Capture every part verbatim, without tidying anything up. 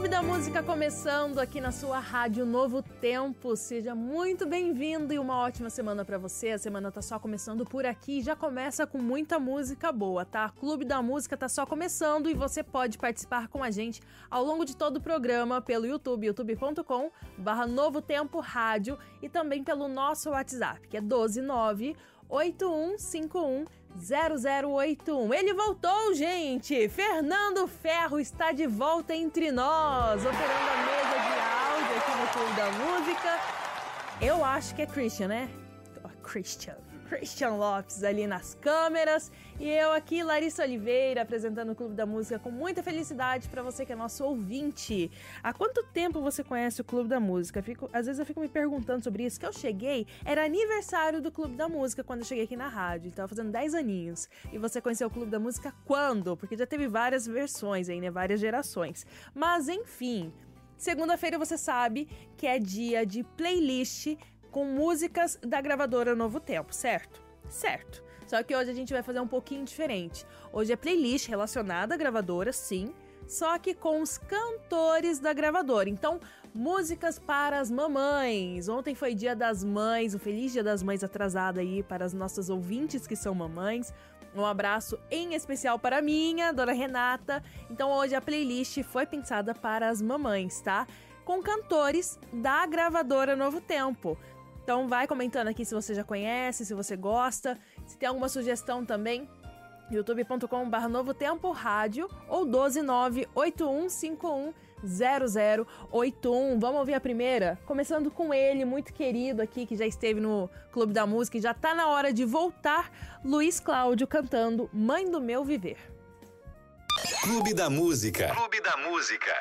Clube da Música começando aqui na sua rádio Novo Tempo. Seja muito bem-vindo e uma ótima semana pra você. A semana tá só começando por aqui e já começa com muita música boa, tá? Clube da Música tá só começando e você pode participar com a gente ao longo de todo o programa pelo YouTube, youtube ponto com barra Novo Tempo Rádio, e também pelo nosso WhatsApp, que é doze nove oito um cinco um zero zero oito um. Ele voltou, gente! Fernando Ferro está de volta entre nós, operando a mesa de áudio aqui no Clube da Música. Eu acho que é Christian, né? Christian. Christian Lopes ali nas câmeras. E eu aqui, Larissa Oliveira, apresentando o Clube da Música com muita felicidade para você que é nosso ouvinte. Há quanto tempo você conhece o Clube da Música? Fico, às vezes eu fico me perguntando sobre isso, que eu cheguei, era aniversário do Clube da Música quando eu cheguei aqui na rádio. Estava fazendo dez aninhos. E você conheceu o Clube da Música quando? Porque já teve várias versões aí, né? Várias gerações. Mas, enfim, segunda-feira você sabe que é dia de playlist com músicas da gravadora Novo Tempo, certo? Certo. Só que hoje a gente vai fazer um pouquinho diferente. Hoje é playlist relacionada à gravadora, sim, só que com os cantores da gravadora. Então, músicas para as mamães. Ontem foi Dia das Mães, um feliz Dia das Mães atrasado aí para as nossas ouvintes que são mamães. Um abraço em especial para a minha, Dona Renata. Então, hoje a playlist foi pensada para as mamães, tá? Com cantores da gravadora Novo Tempo. Então vai comentando aqui se você já conhece, se você gosta, se tem alguma sugestão também, youtube ponto com barra Novo Tempo Rádio ou doze nove oito um cinco um zero zero oito um. Vamos ouvir a primeira? Começando com ele, muito querido aqui, que já esteve no Clube da Música e já tá na hora de voltar, Luiz Cláudio cantando Mãe do Meu Viver. Clube da Música. Clube da Música.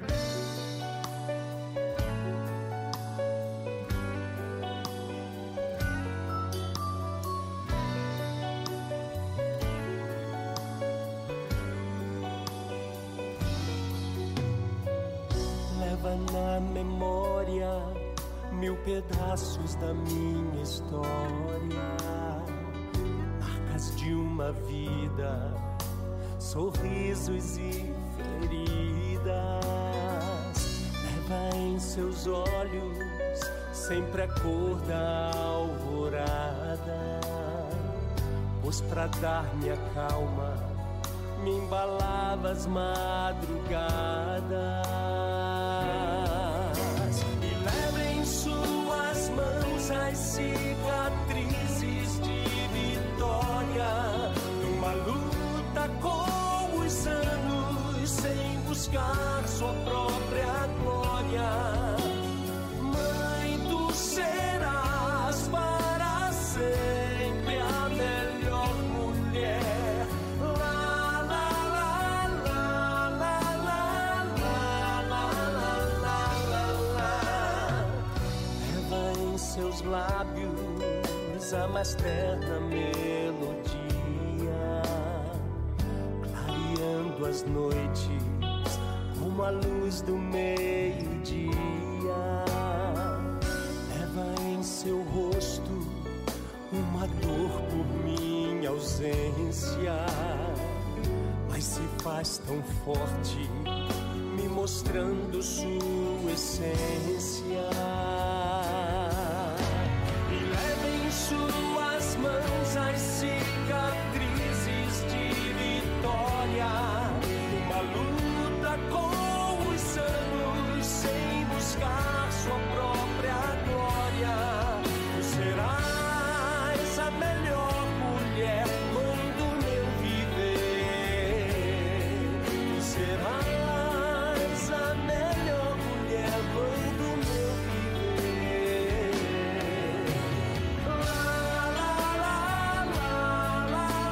Leva na memória mil pedaços da minha história, marcas de uma vida, sorrisos e feridas. Leva em seus olhos sempre a cor da alvorada, pois pra dar-me a calma me embalava as madrugadas. E leva em suas mãos as cicatrizes de vitória, numa luta com os anos, sem buscar sua própria glória. Mãe, tu serás para sempre a melhor mulher. Seus lábios a mais terna melodia, clareando as noites como a luz do meio-dia. Leva em seu rosto uma dor por minha ausência, mas se faz tão forte, me mostrando sua essência. E leva em suas mãos as cicatrizes de vitória, uma luta com os anos, sem buscar sua própria glória. Tu serás a melhor mulher, mãe do meu viver. Tu serás a melhor mulher, mãe do meu viver. La, la, la, la, la,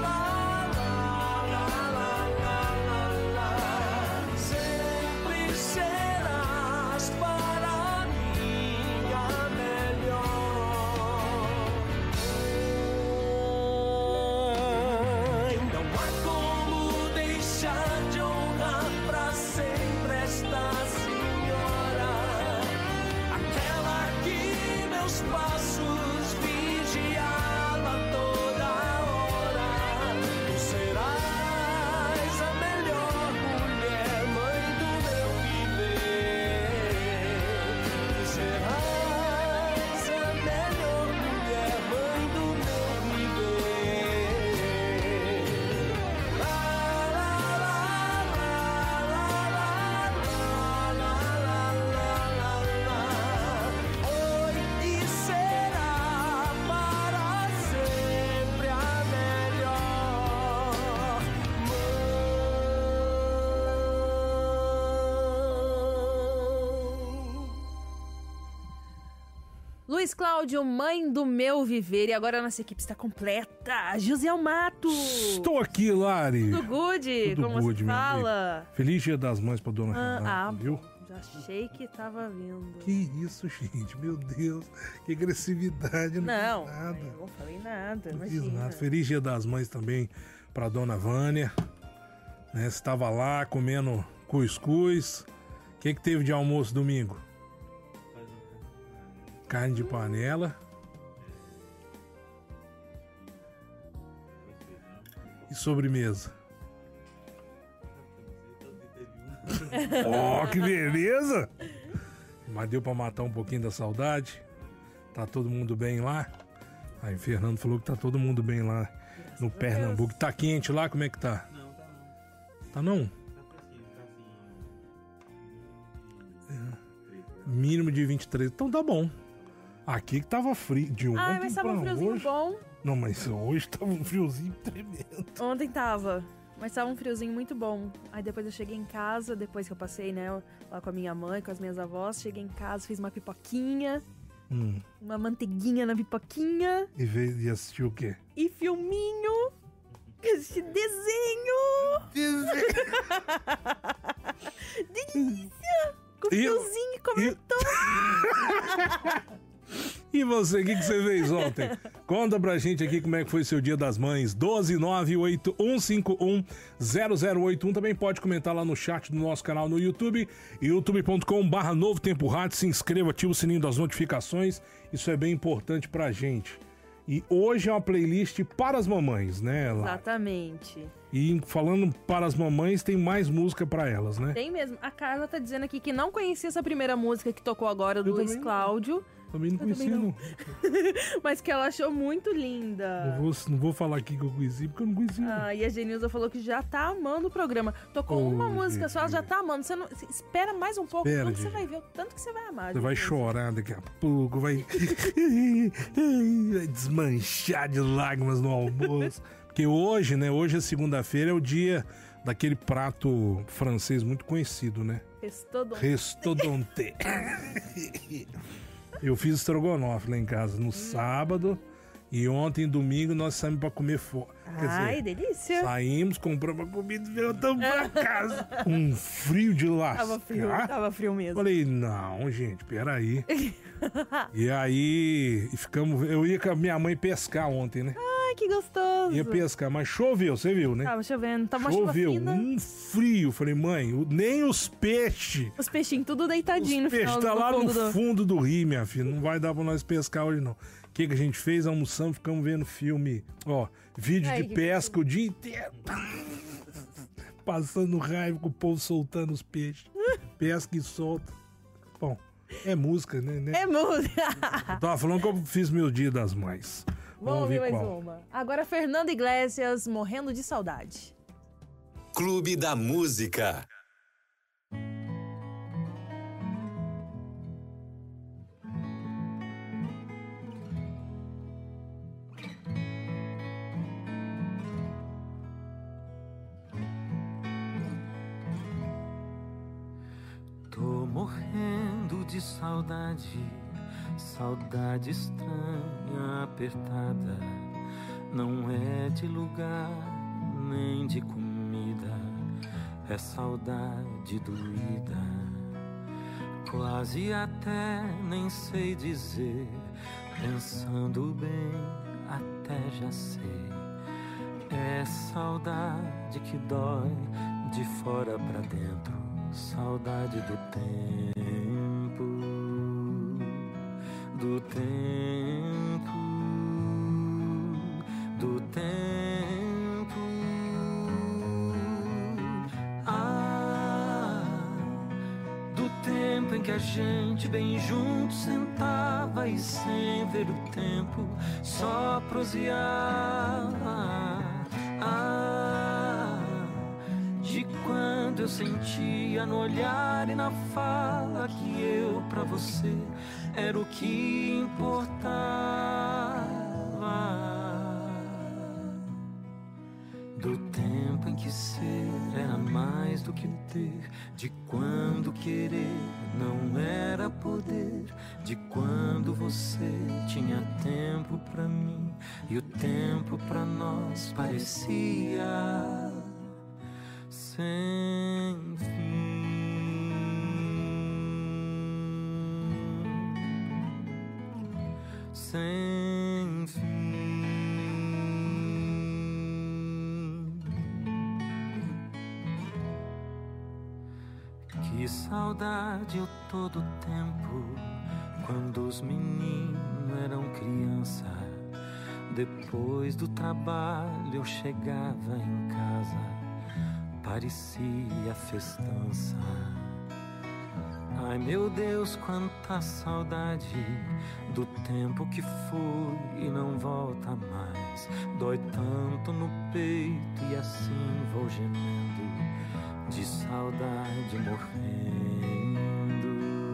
Luiz Cláudio, Mãe do Meu Viver. E agora a nossa equipe está completa. José Matos. Estou aqui, Lari. Tudo good? Tudo Como good, você minha fala? amiga. Feliz Dia das Mães pra dona Ah, Renata, ah, viu? Já achei que tava vindo. Que isso, gente? Meu Deus. Que agressividade. Eu não, Não, fiz nada. eu não falei nada, Não fiz imagina. nada. Feliz Dia das Mães também pra dona Vânia. Né, você estava lá comendo cuscuz. O que, que teve de almoço domingo? Carne de panela. E sobremesa. Ó, oh, que beleza! Mas deu pra matar um pouquinho da saudade. Tá todo mundo bem lá? Aí o Fernando falou que tá todo mundo bem lá Graças no Pernambuco. Tá quente lá? Como é que tá? Não, tá não. Tá não? Tá fresquinho, tá assim. Mínimo de vinte e três. Então tá bom. Aqui que tava frio. De ontem Ai, mas tava pra um friozinho hoje. bom. Não, mas hoje tava um friozinho tremendo. Ontem tava, mas tava um friozinho muito bom. Aí depois eu cheguei em casa, depois que eu passei, né, lá com a minha mãe, com as minhas avós, cheguei em casa, fiz uma pipoquinha, Hum. uma manteiguinha na pipoquinha E veio de assistir o quê? e filminho. Esse desenho! Delícia! Com E- friozinho e cobertor. E você, o que, que você fez ontem? Conta pra gente aqui como é que foi seu Dia das Mães. doze nove oito um cinco um zero zero oito um. Também pode comentar lá no chat do nosso canal no YouTube, youtube ponto com barra Novo Tempo Rádio. Se inscreva, ativa o sininho das notificações. Isso é bem importante pra gente. E hoje é uma playlist para as mamães, né, Lá? Exatamente. E falando para as mamães, tem mais música pra elas, né? Tem mesmo. A Carla tá dizendo aqui que não conhecia essa primeira música que tocou agora do Eu Luiz também não. Cláudio, Também não Eu também conhecia, não. não. mas que ela achou muito linda. Não vou, não vou falar aqui que eu conheci, porque eu não conhecia. não. Ah, e a Genilza falou que já tá amando o programa. Tocou Oh, uma música gente. só, ela já tá amando. Você não, você espera mais um pouco, Espera, tanto que você gente. vai ver, o tanto que você vai amar. Você vai gente. chorar daqui a pouco, vai, vai desmanchar de lágrimas no almoço. Porque hoje, né? Hoje é segunda-feira, é o dia daquele prato francês muito conhecido, né? Restodon- Restodonté. Eu fiz estrogonofe lá em casa no sábado e ontem, domingo, nós saímos pra comer fora. Quer Ai, dizer, delícia. saímos, compramos a comida e voltamos pra casa. Um frio de lascar. Tava frio, tava frio mesmo. Falei, não, gente, peraí. E aí, e ficamos. Eu ia com a minha mãe pescar ontem, né? Ai, que gostoso. Ia pescar, mas choveu, você viu, né? Tava chovendo, tava uma chuva Choveu, fina. um frio. Falei, mãe, o- nem os peixes. Os peixinhos tudo deitadinho Os no peixes final tá do lá no fundo do... fundo do rio, minha filha. Não vai dar pra nós pescar hoje, não. O que, que a gente fez? Almoçamos, ficamos vendo filme. Ó, vídeo Ai, de que pesca o dia inteiro. Passando raiva com o povo soltando os peixes. Pesca e solta. Bom, é música, né? né? É música. Eu tava falando que eu fiz meu Dia das Mães. Vamos ouvir mais qual. uma. Agora, Fernanda Iglesias, Morrendo de Saudade. Clube da Música. Tô morrendo de saudade, saudade estranha, apertada. Não é de lugar, nem de comida, é saudade doída. Quase até nem sei dizer, pensando bem, até já sei. É saudade que dói de fora pra dentro, saudade do tempo, do tempo, do tempo. Ah, do tempo em que a gente bem junto sentava e sem ver o tempo só proseava. Ah, de quando eu sentia no olhar e na fala que eu pra você era o que importava. Do tempo em que ser era mais mais do que ter, de quando querer não era poder, de quando você tinha tempo pra mim e o tempo pra nós parecia sem fim. Sem fim. Que saudade eu todo tempo, quando os meninos eram criança. Depois do trabalho eu chegava em casa, parecia festança. Ai meu Deus, quanta saudade do tempo que foi e não volta mais. Dói tanto no peito e assim vou gemendo, de saudade morrendo,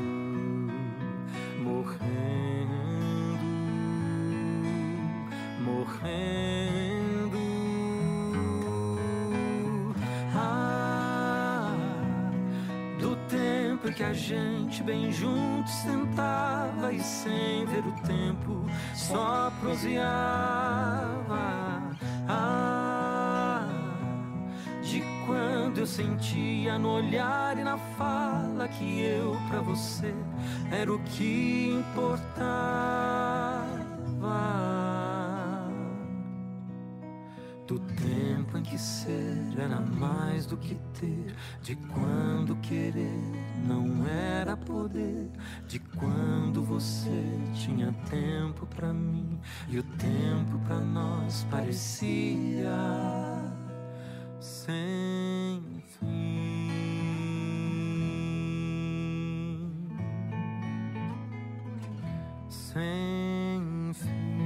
morrendo, morrendo. Ah, do tempo em que a gente bem juntos sentava e sem ver o tempo só proseava. Ah, de quando eu sentia no olhar e na fala que eu pra você era o que importava. Do tempo em que ser era mais do que ter, de quando querer não era poder, de quando você tinha tempo pra mim e o tempo pra nós parecia sem fim. Sem fim.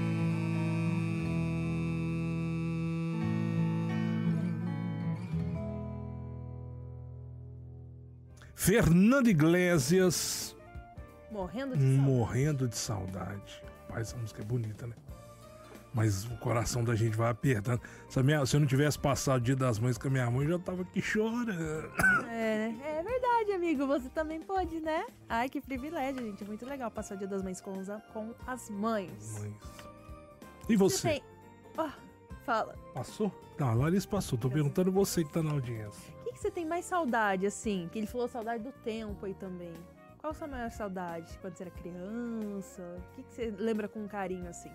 Fernando Iglesias. Morrendo de saudade. Morrendo de saudade. Pai, essa música é bonita, né? Mas o coração da gente vai apertando. Se, a minha, se eu não tivesse passado o Dia das Mães com a minha mãe, eu já tava aqui chorando. É, é verdade, amigo. Você também pode, né? Ai, que privilégio, gente. É muito legal passar o Dia das Mães com, os, com as mães. Mães. E você? Você tem... oh, fala. Passou? Não, a Larissa passou. Tô perguntando você que tá na audiência. O que, que você tem mais saudade, assim? Que ele falou saudade do tempo aí também. Qual a sua maior saudade? Quando você era criança? O que, que você lembra com carinho, assim?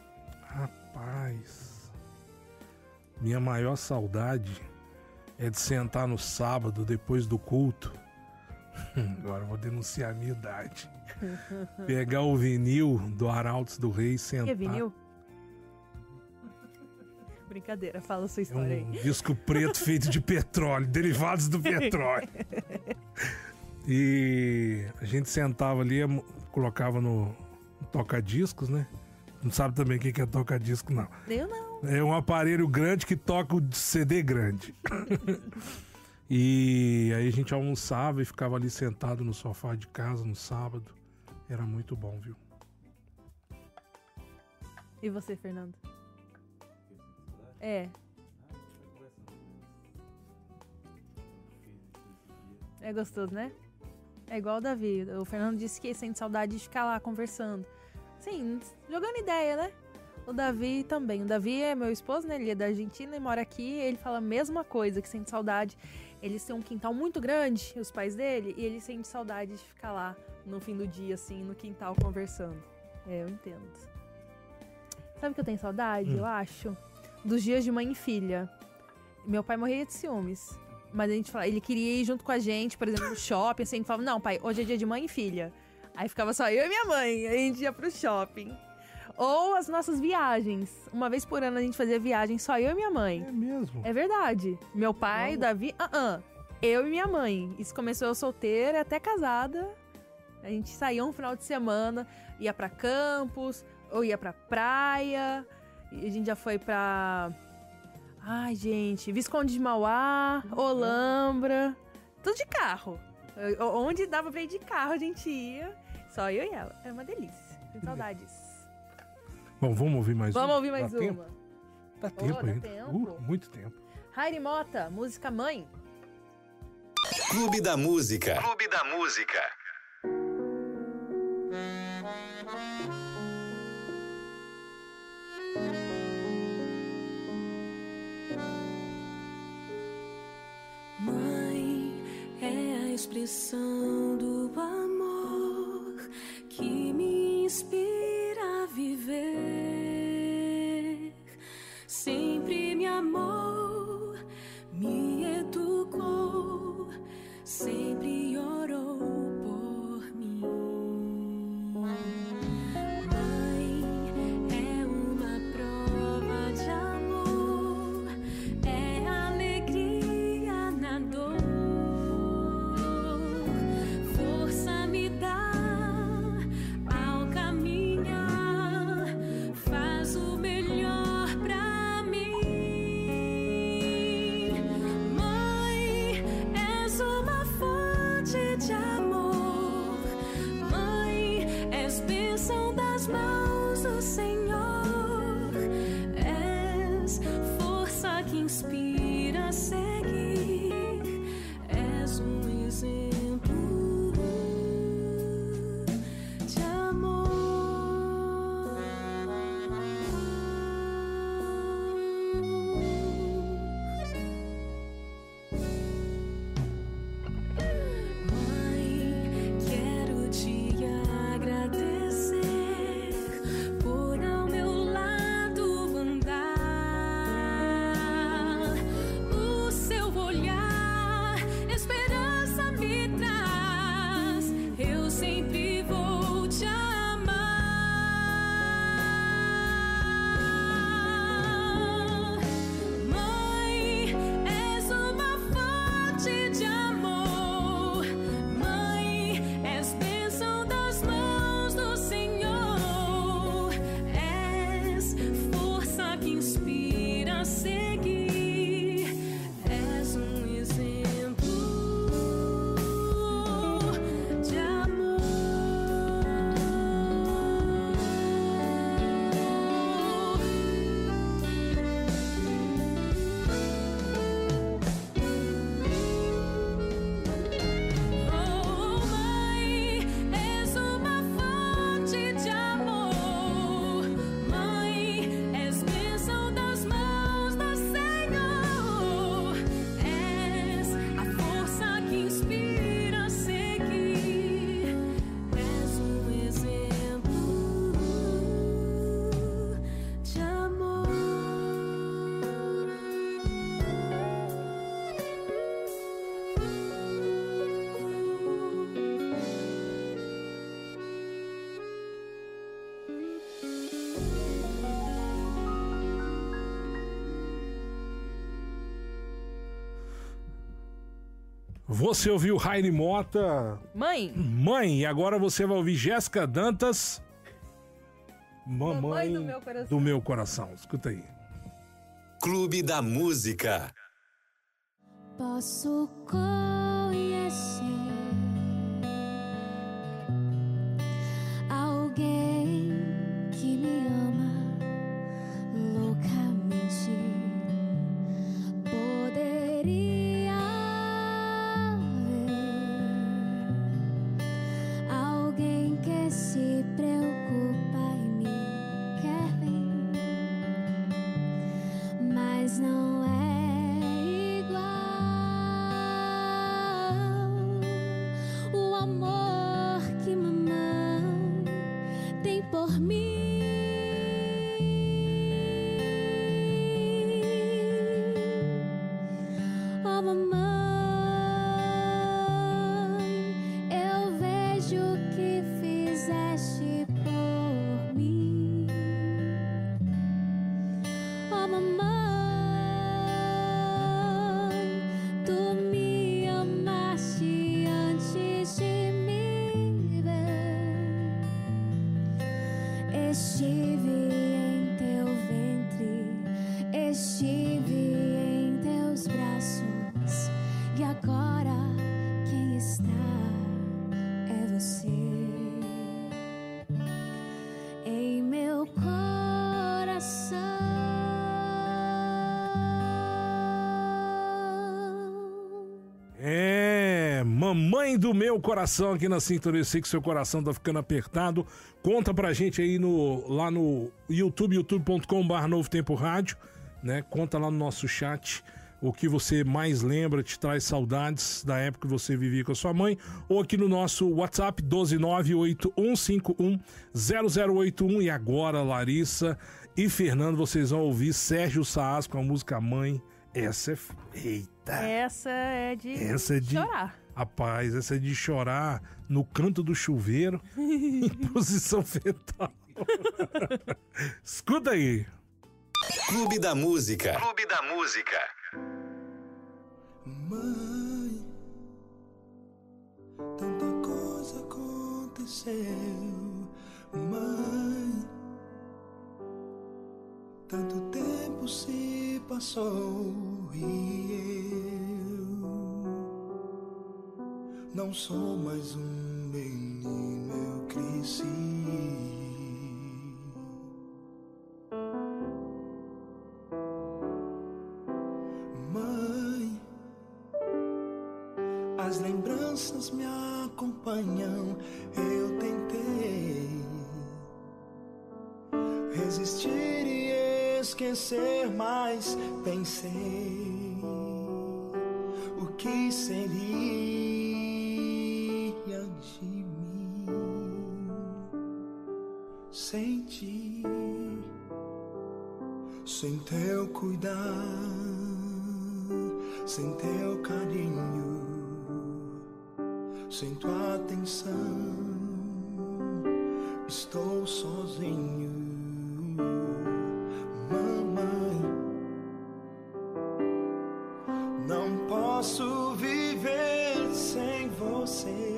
Rapaz, minha maior saudade é de sentar no sábado, depois do culto. Agora eu vou denunciar a minha idade. Pegar o vinil do Arautos do Rei e sentar. Que é vinil? Brincadeira, fala a sua história é um aí. Disco preto feito de petróleo, derivados do petróleo. E a gente sentava ali, colocava no, no toca-discos, né? Não sabe também o que é toca-disco, não. Eu não. É um aparelho grande que toca o C D grande. E aí a gente almoçava e ficava ali sentado no sofá de casa no sábado. Era muito bom, viu? E você, Fernando? É. É gostoso, né? É igual o Davi. O Fernando disse que sente saudade de ficar lá conversando. Sim, jogando ideia, né? O Davi também. O Davi é meu esposo, né? Ele é da Argentina e mora aqui. Ele fala a mesma coisa, que sente saudade. Eles têm um quintal muito grande, os pais dele, e ele sente saudade de ficar lá no fim do dia, assim, no quintal conversando. É, eu entendo. Sabe o que eu tenho saudade, hum. eu acho? Dos dias de mãe e filha. Meu pai morria de ciúmes. Mas a gente fala, ele queria ir junto com a gente, por exemplo, no shopping, assim, falava, não, pai, hoje é dia de mãe e filha. Aí ficava só eu e minha mãe, aí a gente ia pro shopping. Ou as nossas viagens. Uma vez por ano a gente fazia viagem só eu e minha mãe. É mesmo? É verdade. Meu pai, não. Davi, uh-uh. Eu e minha mãe. Isso começou eu solteira até casada. A gente saía um final de semana, ia pra Campos, ou ia pra praia. E a gente já foi pra... Ai, gente, Visconde de Mauá, Olambra. Tudo de carro. Onde dava pra ir de carro a gente ia. Só eu e ela. Era uma delícia. Tenho saudades. Bom, vamos ouvir mais vamos uma? Vamos ouvir mais dá uma. Tempo? Dá tempo oh, ainda. Dá tempo. Uh, muito tempo. Heidi Mota, música Mãe. Clube da Música. Clube da Música. Mãe é a expressão do amor que me inspira a viver. Sempre me amou, me educou, sempre orou por mim. Mãe é uma prova de amor, é alegria na dor, força me dá ao caminhar, faz o melhor pra mim. Mãe, és uma fonte de amor, Mãe, és bênção das mãos do Senhor, és força que inspira a seguir, és um exemplo de amor. Mãe, quero te agradecer por ao meu lado andar. O seu olhar, esperança me traz. Eu sempre vou te amar. Mãe, és uma fonte de amor, Mãe, és bênção das mãos do Senhor, és força que inspira a seguir, és um exemplo de amor. Oh, Mãe, és uma fonte de amor, Mãe, és bênção das mãos do Senhor, és a força que inspira a seguir, és um exemplo de amor. Você ouviu Raine Mota, Mãe, Mãe, e agora você vai ouvir Jéssica Dantas, Mamãe, Mamãe do meu coração. do meu coração. Escuta aí. Clube da Música. Posso conhecer alguém que me ama loucamente. Poderia haver alguém que se preocupa e me quer bem, mas não é igual o amor que mamãe tem por mim. Oh, mamãe, eu vejo o que fizeste por mim. Oh, mamãe, tu me amaste antes de me ver. Estive em teu ventre, estive em teus braços, e agora quem está é você em meu coração. É, É, mamãe do meu coração aqui na sintonia. Eu sei que seu coração tá ficando apertado. Conta pra gente aí no, lá no YouTube, youtube ponto com barra Novo Tempo Rádio, né? Conta lá no nosso chat o que você mais lembra, te traz saudades da época que você vivia com a sua mãe, ou aqui no nosso WhatsApp doze nove oito um cinco um zero zero oito um. E agora, Larissa e Fernando, vocês vão ouvir Sérgio Saas com a música Mãe. Essa é... Eita! Essa é de Essa é de... chorar. Rapaz, essa é de chorar no canto do chuveiro, em posição fetal. Escuta aí. Clube da Música. Clube da Música. Mãe, tanta coisa aconteceu. Mãe, tanto tempo se passou e eu não sou mais um menino, eu cresci. Mãe, as lembranças me acompanham, eu tentei resistir e esquecer, mas pensei o que seria de mim sem ti, sem teu cuidar, sem teu carinho, sem tua atenção, estou sozinho. Mamãe, não posso viver sem você.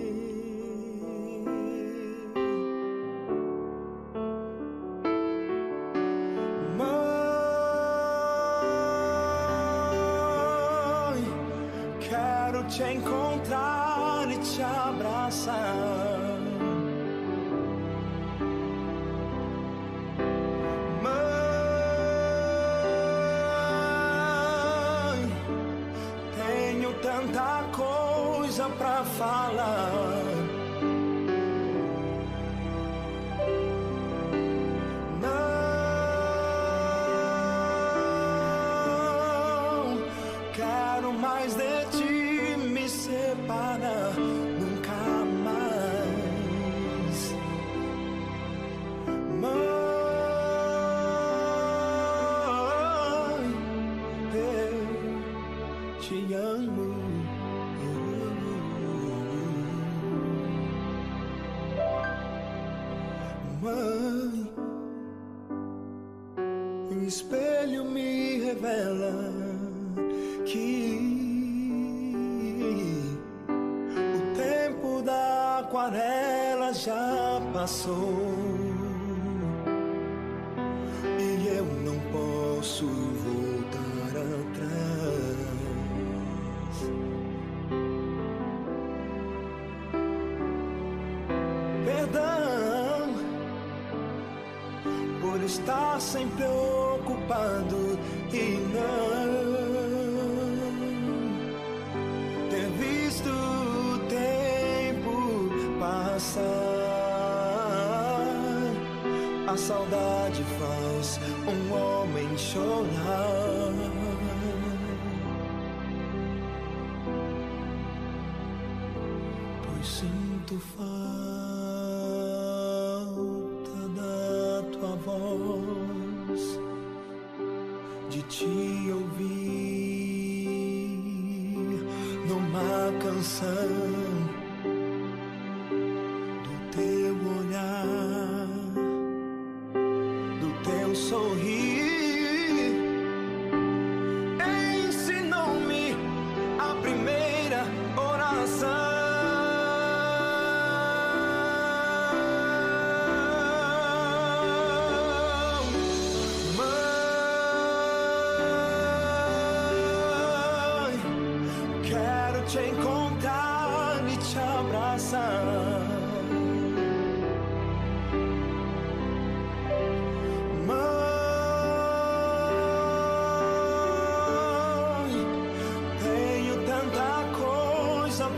Mãe, quero te encontrar e te abraçar. Tanta coisa pra falar. Não quero mais de ti me separar, nunca mais. Mãe, eu te amo. Mãe, o espelho me revela que o tempo da aquarela já passou e eu não posso voltar atrás. Perdão por estar sempre ocupado e não ter visto o tempo passar. A saudade faz um homem chorar. Pois sinto falta da tua voz, de te ouvir numa canção, do teu olhar, do teu sorrir. Ensinou-me a primeira oração. Te encontrar e te abraçar. Mãe, tenho tanta coisa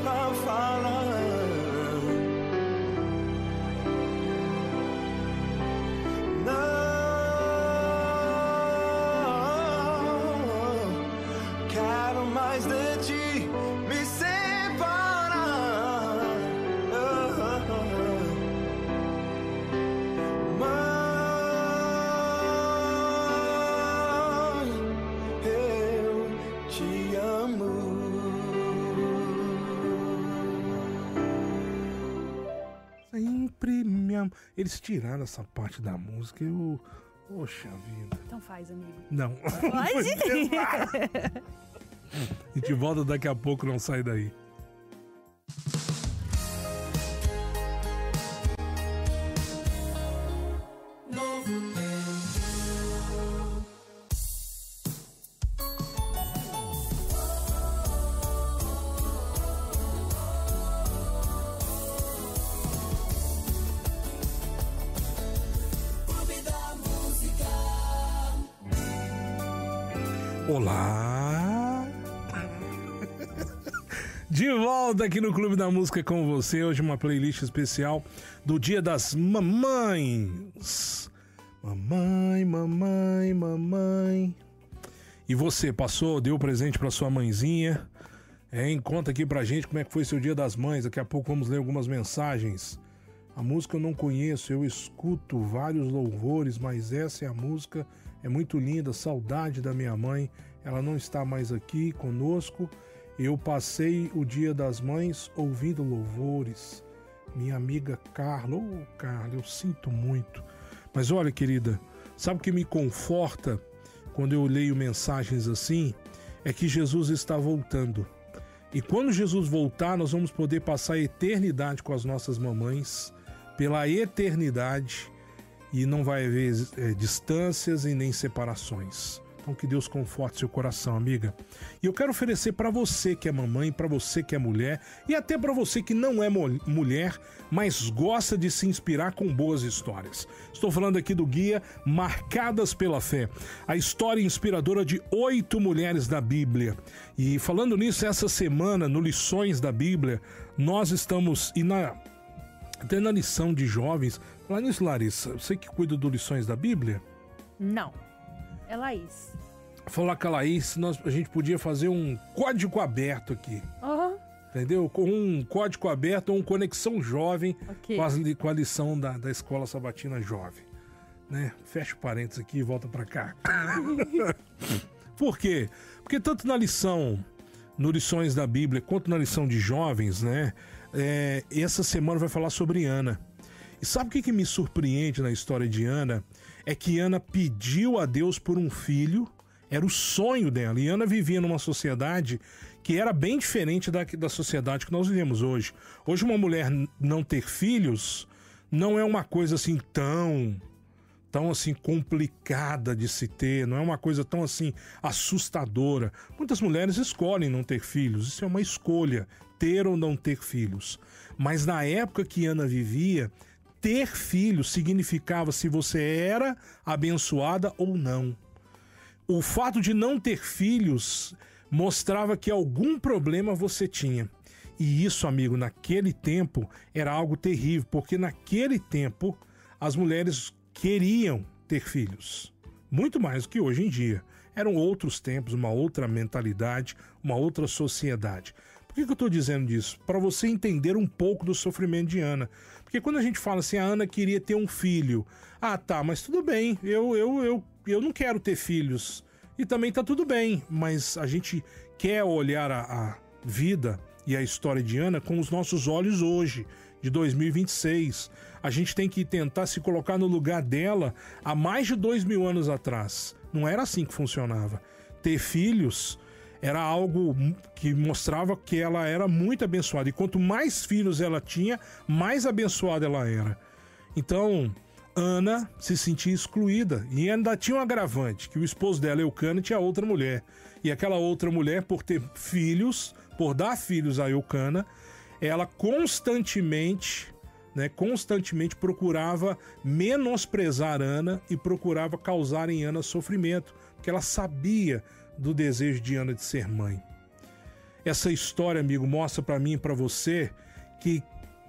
amo. Eles tiraram essa parte da música, eu... Poxa vida. Então faz, amigo. Não. Pode? A gente volta daqui a pouco, não sai daí. Olá! De volta aqui no Clube da Música com você. Hoje uma playlist especial do Dia das Mamães. Mamãe, mamãe, mamãe. E você, passou, deu presente pra sua mãezinha? Hein? Conta aqui pra gente como é que foi seu Dia das Mães. Daqui a pouco vamos ler algumas mensagens. A música eu não conheço, eu escuto vários louvores, mas essa é a música... É muito linda, saudade da minha mãe. Ela não está mais aqui conosco. Eu passei o Dia das Mães ouvindo louvores. Minha amiga Carla. Ô, Carla, eu sinto muito. Mas olha, querida, sabe o que me conforta quando eu leio mensagens assim? É que Jesus está voltando. E quando Jesus voltar, nós vamos poder passar a eternidade com as nossas mamães. Pela eternidade. E não vai haver é, distâncias e nem separações. Então que Deus conforte seu coração, amiga. E eu quero oferecer para você que é mamãe, para você que é mulher e até para você que não é mulher, mas gosta de se inspirar com boas histórias. Estou falando aqui do guia Marcadas pela Fé, a história inspiradora de oito mulheres da Bíblia. E falando nisso, essa semana, no Lições da Bíblia, nós estamos... E na, até na lição de jovens... Lá nisso, Larissa, você que cuida do Lições da Bíblia? Não, é Laís. Falar com a Laís, nós, a gente podia fazer um código aberto aqui. Uhum. Entendeu? Com um código aberto ou um Conexão Jovem okay. com, as, com a lição da, da Escola Sabatina Jovem. Né? Fecha o parênteses aqui e volta pra cá. Por quê? Porque tanto na lição, no Lições da Bíblia, quanto na lição de jovens, né? É, essa semana vai falar sobre Ana. E sabe o que, que me surpreende na história de Ana? É que Ana pediu a Deus por um filho, era o sonho dela. E Ana vivia numa sociedade que era bem diferente da, da sociedade que nós vivemos hoje. Hoje uma mulher não ter filhos não é uma coisa assim tão, tão assim complicada de se ter, não é uma coisa tão assim assustadora. Muitas mulheres escolhem não ter filhos, isso é uma escolha, ter ou não ter filhos. Mas na época que Ana vivia... Ter filhos significava se você era abençoada ou não. O fato de não ter filhos mostrava que algum problema você tinha. E isso, amigo, naquele tempo era algo terrível, porque naquele tempo as mulheres queriam ter filhos. Muito mais do que hoje em dia. Eram outros tempos, uma outra mentalidade, uma outra sociedade. Por que, que eu estou dizendo disso? Para você entender um pouco do sofrimento de Ana. Porque quando a gente fala assim, a Ana queria ter um filho. Ah, tá, mas tudo bem, eu, eu, eu, eu não quero ter filhos. E também tá tudo bem, mas a gente quer olhar a, a vida e a história de Ana com os nossos olhos hoje, de dois mil e vinte e seis. A gente tem que tentar se colocar no lugar dela há mais de dois mil anos atrás. Não era assim que funcionava. Ter filhos... era algo que mostrava que ela era muito abençoada. E quanto mais filhos ela tinha, mais abençoada ela era. Então, Ana se sentia excluída. E ainda tinha um agravante, que o esposo dela, Eucana, tinha outra mulher. E aquela outra mulher, por ter filhos, por dar filhos a Eucana, ela constantemente, né, constantemente procurava menosprezar Ana e procurava causar em Ana sofrimento. Porque ela sabia... do desejo de Ana de ser mãe. Essa história, amigo, mostra para mim e para você que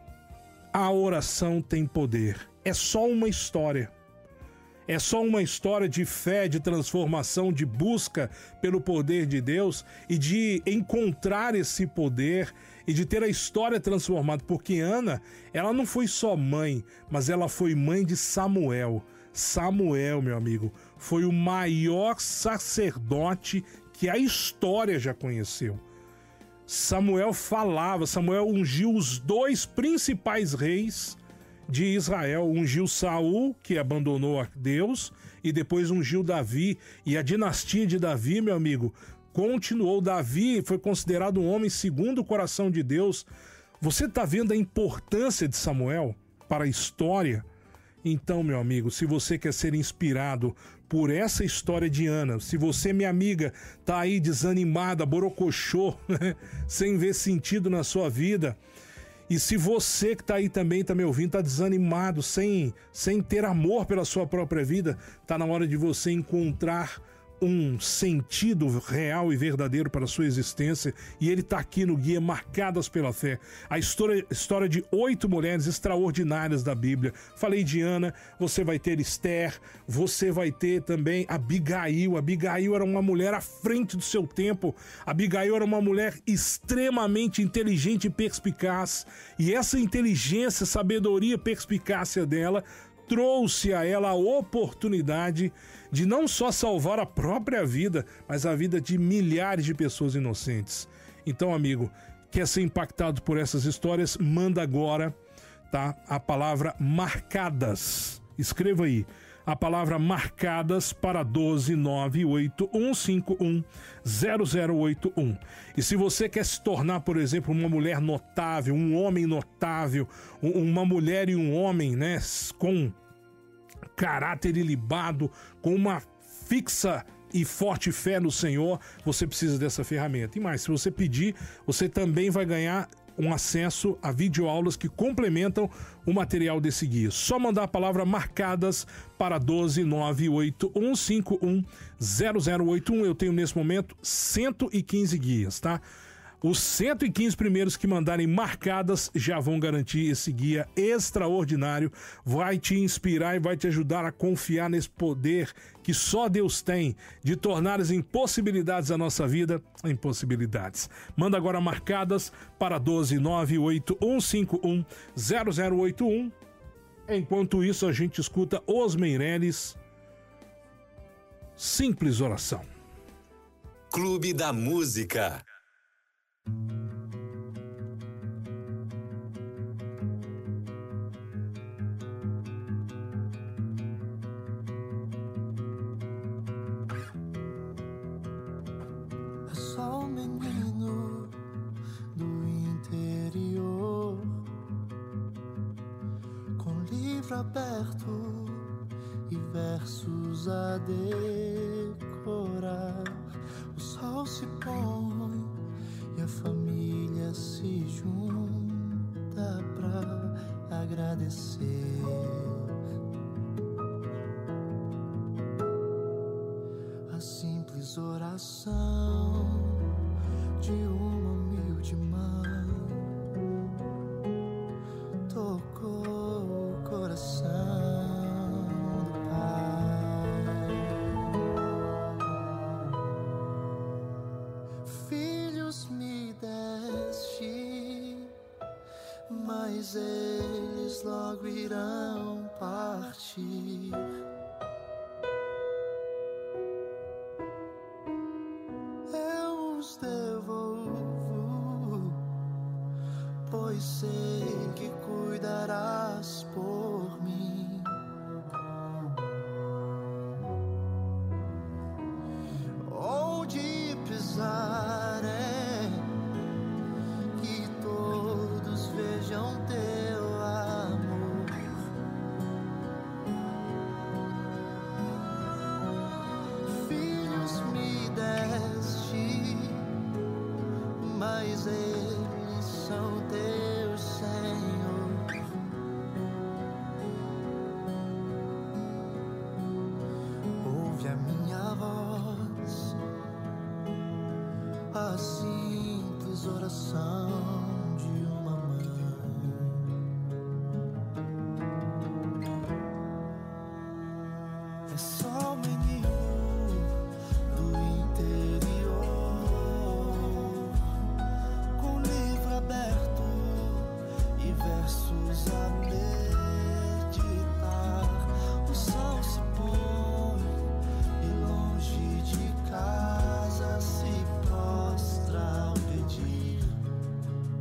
a oração tem poder. É só uma história. É só uma história de fé, de transformação, de busca pelo poder de Deus e de encontrar esse poder e de ter a história transformada. Porque Ana, ela não foi só mãe, mas ela foi mãe de Samuel. Samuel, meu amigo, foi o maior sacerdote que a história já conheceu. Samuel falava, Samuel ungiu os dois principais reis de Israel. Ungiu Saul, que abandonou a Deus, e depois ungiu Davi. E a dinastia de Davi, meu amigo, continuou. Davi foi considerado um homem segundo o coração de Deus. Você está vendo a importância de Samuel para a história? Então, meu amigo, se você quer ser inspirado por essa história de Ana, se você, minha amiga, tá aí desanimada, borocochô, né? Sem ver sentido na sua vida, e se você que tá aí também, tá me ouvindo, tá desanimado, sem, sem ter amor pela sua própria vida, tá na hora de você encontrar um sentido real e verdadeiro para a sua existência, e ele está aqui no Guia Marcadas pela Fé. A história, história de oito mulheres extraordinárias da Bíblia. Falei de Ana, você vai ter Esther, você vai ter também Abigail. Abigail era uma mulher à frente do seu tempo. Abigail era uma mulher extremamente inteligente e perspicaz, e essa inteligência, sabedoria, perspicácia dela trouxe a ela a oportunidade de não só salvar a própria vida, mas a vida de milhares de pessoas inocentes. Então, amigo, quer ser impactado por essas histórias? Manda agora, tá? A palavra marcadas. Escreva aí a palavra marcadas para doze nove oito um cinco um zero zero oito um. E se você quer se tornar, por exemplo, uma mulher notável, um homem notável, uma mulher e um homem, né, com caráter ilibado, com uma fixa e forte fé no Senhor, você precisa dessa ferramenta. E mais, se você pedir, você também vai ganhar um acesso a videoaulas que complementam o material desse guia. Só mandar a palavra marcadas para doze nove oito um cinco um zero zero oito um. Eu tenho nesse momento cento e quinze guias, tá? Os cento e quinze primeiros que mandarem marcadas já vão garantir esse guia extraordinário. Vai te inspirar e vai te ajudar a confiar nesse poder que só Deus tem de tornar as impossibilidades da nossa vida em possibilidades. Manda agora marcadas para doze nove oito um cinco um zero zero oito um. Enquanto isso, a gente escuta Os Meireles, Simples Oração. Clube da Música. É só um menino do interior, com livro aberto e versos a decorar. O sol se põe e a família se junta pra agradecer. A simples oração de uma humilde mãe tocou o coração do pai. Filhos me deste, mas eles logo irão partir. Eu os devolvo, pois sei que cuidarás por mim. Onde pisarem, que todos vejam teu amor. Filhos me deste, mas eles são teu Senhor. Ouve a minha voz, a simples oração de uma mãe. É só um menino do interior, com livro aberto e versos a meditar. O sol se põe e longe de casa se prostra ao pedir.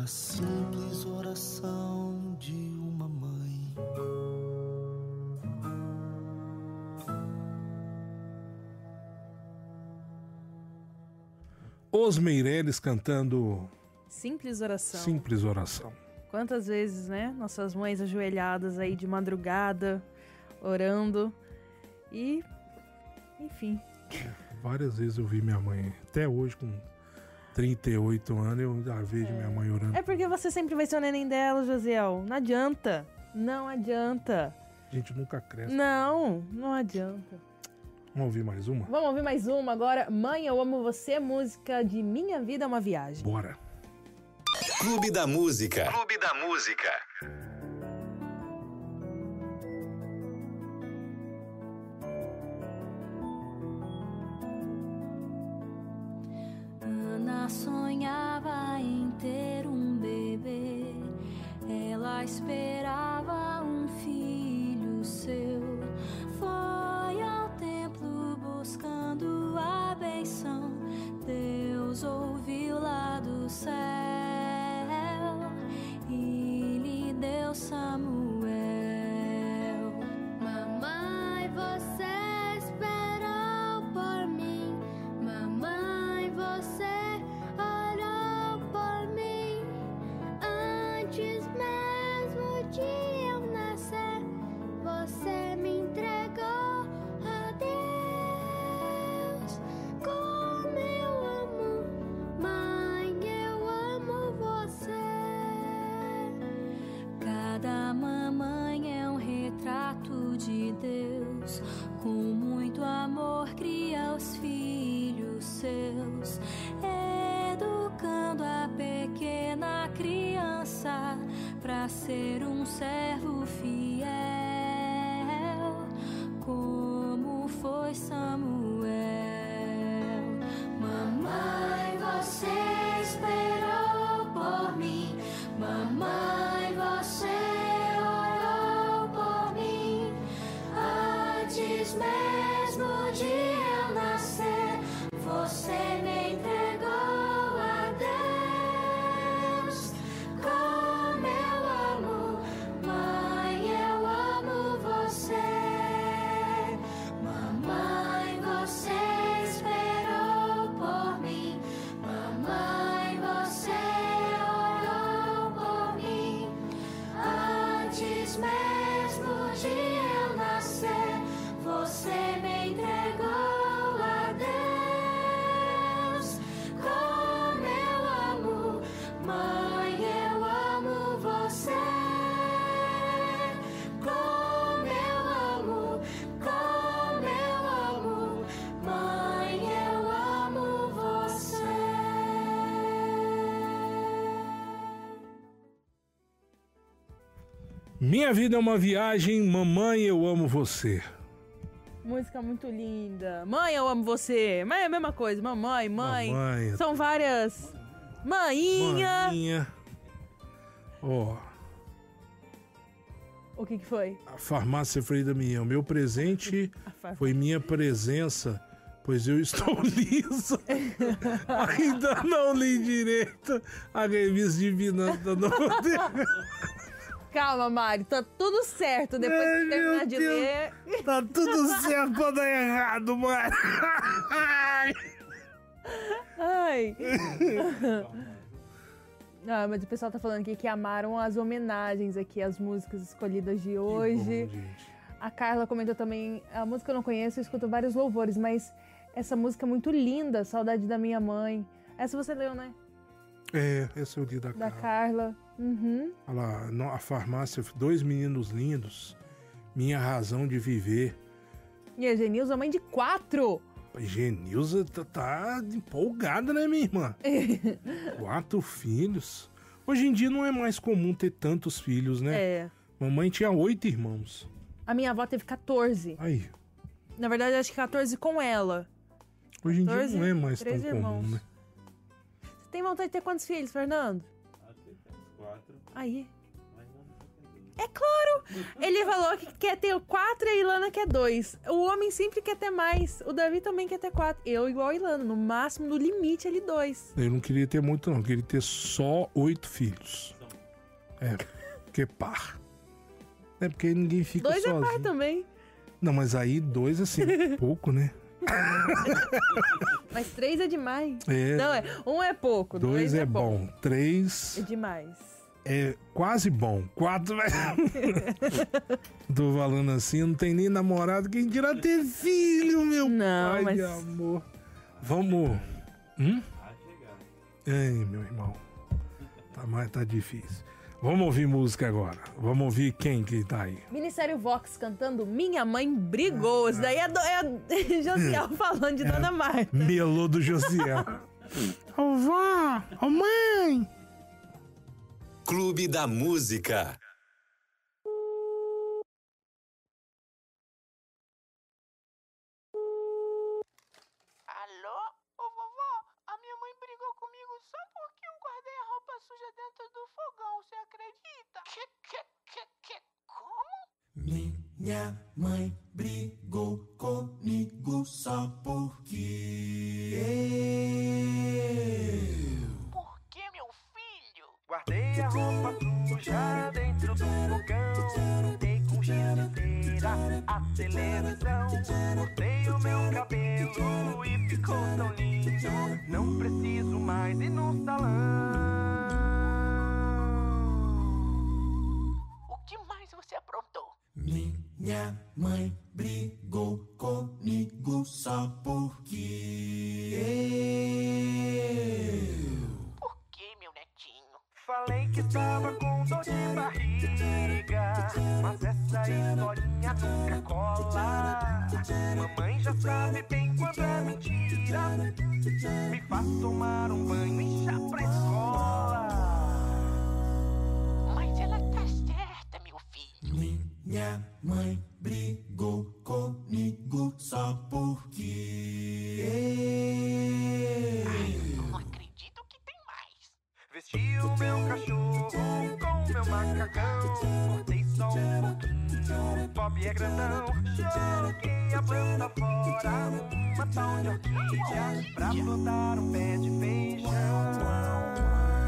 A simples oração de uma mãe. Os Meirelles cantando Simples oração. Simples Oração. Quantas vezes, né? Nossas mães ajoelhadas aí de madrugada, orando. E, enfim. Várias vezes eu vi minha mãe, até hoje com trinta e oito anos, eu já vejo minha mãe orando. É porque você sempre vai ser o neném dela, Josiel. Não adianta. Não adianta. A gente nunca cresce. Não, não adianta. Vamos ouvir mais uma? Vamos ouvir mais uma agora. Mãe, eu amo você, música de Minha Vida é uma Viagem. Bora. Clube da Música. Clube da Música. Ana sonhava em ter um bebê. Ela esperava um filho seu. Foi ao templo buscando a benção. Deus ouviu lá do céu e lhe deu Samuel. Mamãe, você esperou por mim. Mamãe, você orou por mim. Antes mesmo de eu nascer, você me entregou a Deus. Como eu amo, mãe, eu amo você. Cada mamãe é um retrato de Deus. Com muito amor cria os filhos seus, educando a pequena criança pra ser um servo fiel, como foi Samuel. Mamãe, você esperou por mim. Mamãe, você orou por mim. Antes mesmo de eu nascer, você me entregou a Deus. Como eu amo, mãe, eu amo você. Mamãe, você esperou por mim. Mamãe, você orou por mim. Antes mesmo de eu nascer, você me entregou a Deus. Como eu amo, mãe, eu amo você. Como eu amo, como eu amo, mãe, eu amo você. Minha Vida é uma Viagem, Mamãe, eu amo você. Música muito linda. Mãe, eu amo você. Mãe é a mesma coisa. Mamãe, mãe. Mamãe. São várias. Maninha. Maninha. Ó, O que que foi? a farmácia Frei Damião. Meu presente A fa- foi minha presença, pois eu estou liso. Ainda não li direito a revista Divina da Calma, Mari. Tá tudo certo. Depois Ai, que terminar meu de Deus. ler. Tá tudo certo pra dar errado, mano. Ai. Ah, mas o pessoal tá falando aqui que amaram as homenagens aqui, as músicas escolhidas de hoje. Bom, gente. A Carla comentou também, a música eu não conheço, eu escuto vários louvores, mas essa música é muito linda, Saudade da Minha Mãe. Essa você leu, né? É, esse é o dia da, Da Carla. Carla. Uhum. Olha lá, no- a farmácia, dois meninos lindos, minha razão de viver. E a Genilza, mãe de quatro. Genilza tá, tá empolgada, né, minha irmã? Quatro filhos. Hoje em dia não é mais comum ter tantos filhos, né? É. Mamãe tinha oito irmãos. A minha avó teve quatorze. Aí, Na verdade, acho que quatorze com ela. hoje em dia quatorze, não é mais tão três irmãos. comum, né? Você tem vontade de ter quantos filhos, Fernando? Quatro. Aí. É claro! Ele falou que quer ter quatro e a Ilana quer dois. O homem sempre quer ter mais. O Davi também quer ter quatro. Eu igual a Ilana. No máximo, no limite, ele dois. Eu não queria ter muito, não. Eu queria ter só oito filhos. É, porque par. É porque ninguém fica Dois sozinho. é par também. Não, mas aí dois, assim, pouco, né? Mas três é demais. É. Não, é. Um é pouco, dois, Dois é, é bom. bom. Três É demais. é quase bom. Quatro é... Tô falando assim, não tem nem namorado. Quem dirá ter filho, meu Não, pai mas- de amor. Vamos... Hum? Ai, meu irmão. Tá, mais, tá difícil. Vamos ouvir música agora. Vamos ouvir quem que tá aí. Ministério Vox cantando Minha Mãe Brigou. Isso daí é, do, é a Josiel falando de Dona Marta. Melô do Josiel. Ô vó, ô mãe. Clube da Música. Alô? Ô vovó, a minha mãe brigou comigo só porque eu guardei a roupa suja dentro do fogão, você acredita? Que, que, que, que, como? Minha mãe brigou comigo só porque eu... Por que, meu filho? Guardei a roupa suja dentro do fogão. Dei com gineteira a televisão. Cortei o meu cabelo e ficou tão lindo. Não preciso mais ir no salão. O que mais você aprontou? Minha mãe brigou comigo só porque eu... Por que, meu netinho? Falei que estava com dor de barriga, mas essa historinha nunca cola. Mamãe já sabe bem quando é mentira. Me faz tomar um banho e já pra escola. Mas ela tá certa, meu filho. Minha mãe brigou comigo só porque eu... Não acredito que tem mais. Vesti o meu cachorro com meu macacão. Cortei só um pouquinho, Bob é grandão. Joguei a planta fora, uma tal de orquídea, pra plantar um pé de feijão.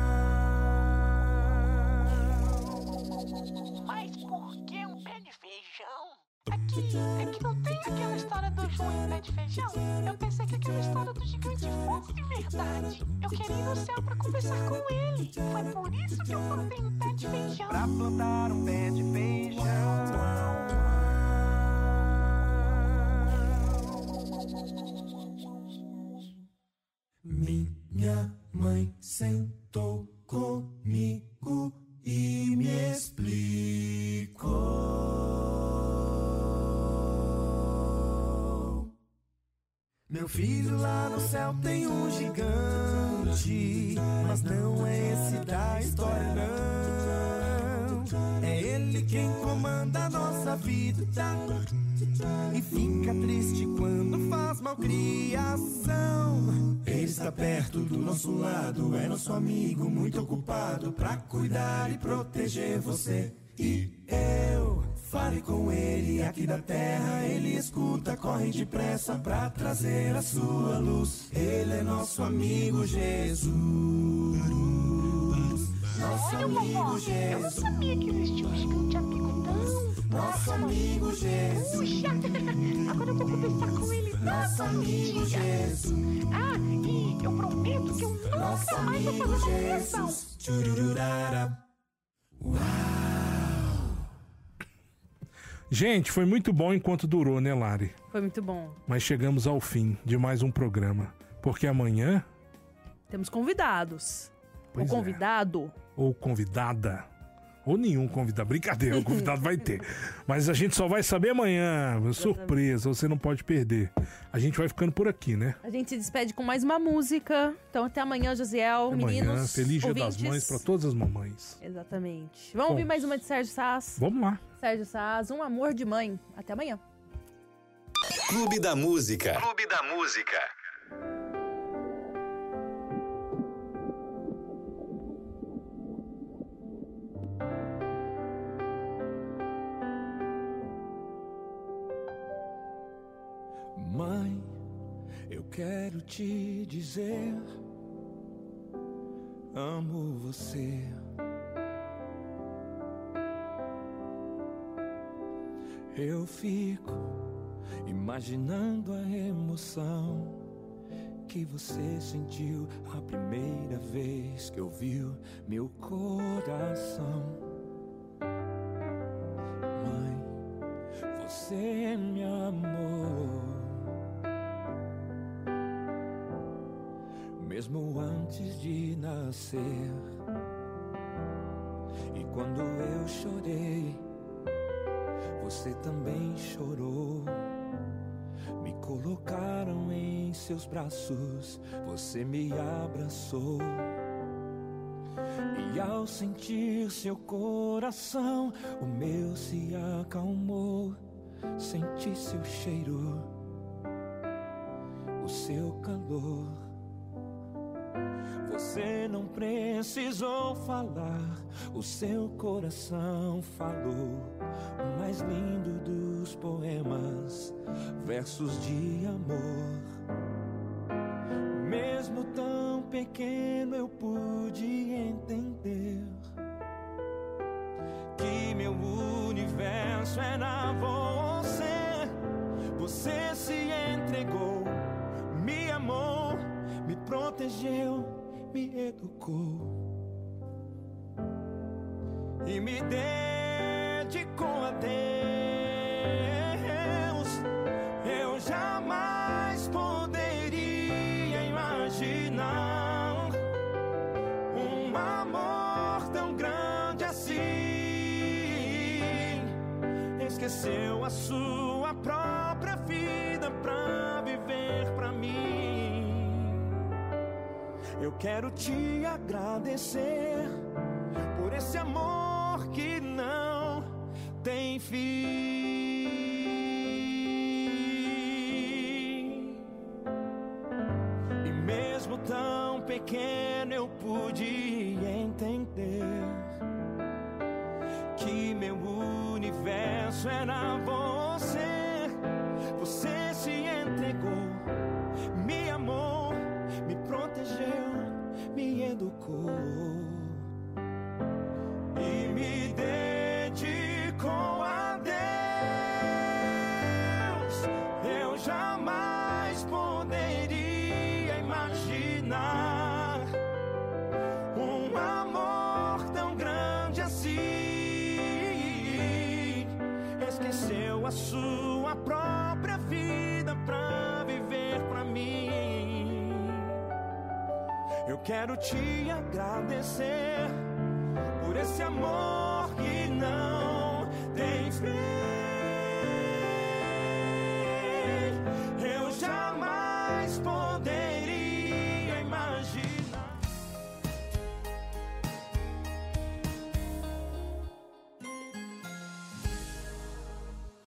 Mas por que um pé de feijão? Aqui, aqui não tem aquela história do João e o pé de feijão? Eu pensei que aquela história do gigante fosse verdade. Eu queria ir no céu pra conversar com ele. Foi por isso que eu plantei um pé de feijão. Pra plantar um pé de feijão. Minha mãe sentou comigo e me explicou. Meu filho, lá no céu tem um gigante, mas não é esse da história, não. É ele quem comanda a nossa vida e fica triste quando faz malcriação. Ele está perto do nosso lado, é nosso amigo muito ocupado pra cuidar e proteger você e eu. Fale com ele aqui da terra, ele escuta, corre depressa pra trazer a sua luz. Ele é nosso amigo Jesus. Nosso Olha, amigo vovó, eu não Jesus. sabia que existia um gigante amigo tão Nosso próximo. amigo Jesus. Puxa, agora eu vou conversar com ele Nosso todo amigo dia. Jesus. Ah, e eu prometo que eu Nosso nunca mais vou amigo fazer malcriação. Jesus. Tchurururara. Gente, foi muito bom enquanto durou, né, Lari? Foi muito bom. Mas chegamos ao fim de mais um programa. Porque amanhã, Temos convidados. Pois o é. convidado. ou convidada, ou nenhum convidado, brincadeira, o convidado vai ter. Mas a gente só vai saber amanhã, surpresa, você não pode perder. A gente vai ficando por aqui, né? A gente se despede com mais uma música. Então até amanhã, Josiel. Até Meninos, amanhã, feliz Dia das ouvintes. Mães para todas as mamães. Exatamente. Vamos ouvir Bom. mais uma de Sérgio Sás. Vamos lá. Sérgio Sás, Um Amor de Mãe. Até amanhã. Clube da Música. Clube da Música. quero te dizer, amo você. Eu fico imaginando a emoção que você sentiu a primeira vez que ouviu meu coração. Mãe, você me amou, mesmo antes de nascer. E quando eu chorei, você também chorou. Me colocaram em seus braços, você me abraçou. E ao sentir seu coração, o meu se acalmou. Senti seu cheiro, o seu calor. Você não precisou falar, o seu coração falou. O mais lindo dos poemas, versos de amor. Mesmo tão pequeno eu pude entender que meu universo era você. Você se entregou, me amou, me protegeu, me educou e me dedicou a Deus. Eu jamais poderia imaginar um amor tão grande assim. Esqueceu a sua própria vida pra viver pra mim. Eu quero te agradecer por esse amor que não tem fim. E mesmo tão pequeno eu pude entender que meu universo era você. Você se entregou, me amou, me protegeu, me educou e me dedicou a Deus. Eu jamais poderia imaginar um amor tão grande assim. Esqueceu a sua própria vida pra viver pra mim. Eu quero te agradecer por esse amor que não tem fim.